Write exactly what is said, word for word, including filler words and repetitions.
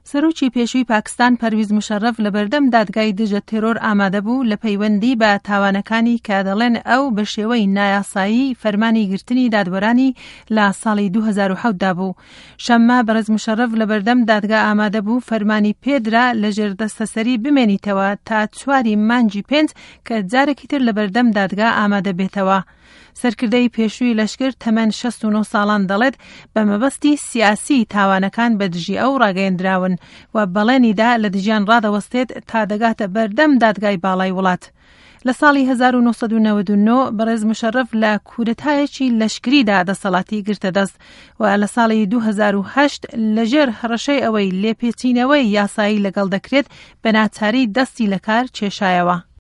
سەرۆکی پێشووی پاکستان پەرویز مشەرەف لە بەردەم دادگای دژە تێرۆر ئامادە بوو لە پەیوەندی بە تاوانەکانی کە دەڵێن ئەو بە شێوەی نایاسایی فەرمانی گرتنی دادوەرانی لە ساڵی دوو هەزار و حەوت دا بوو. شەممە بەڕێز مشەرەف لە بەردەم دادگا ئامادە بوو فەرمانی پێدرا لە ژێردەستەسەری بمێنیتەوە تا چواری مانگی پێنج کە جارێکی تر لە بەردەم دادگا ئامادە بێتەوە. سەرکردەی پێشووی لەشکر تەمەن شەست و نۆ ساڵان دەڵێت بە مەبەستی سیاسی تاوانەکان بە دژی ئەو ڕاگەیەندراون و بەڵێنیدا لە دژیان ڕادەوەستێت تا دەگاتە بەردەم دادگای باڵای وڵات. لە ساڵی هەزار و نۆسەد و نەوەد و نۆ بەڕێز مشەرەف لە کورتایەکی لەشکریدا دەسەڵاتی گرتە دەست و لە ساڵی دوو هەزار و هەشت لەژێر هەڕەشەی ئەوەی لێپێچینەوەی یاسایی لەگەڵ دەکرێت بە ناچاری دەستی لە کار کێشایەوە.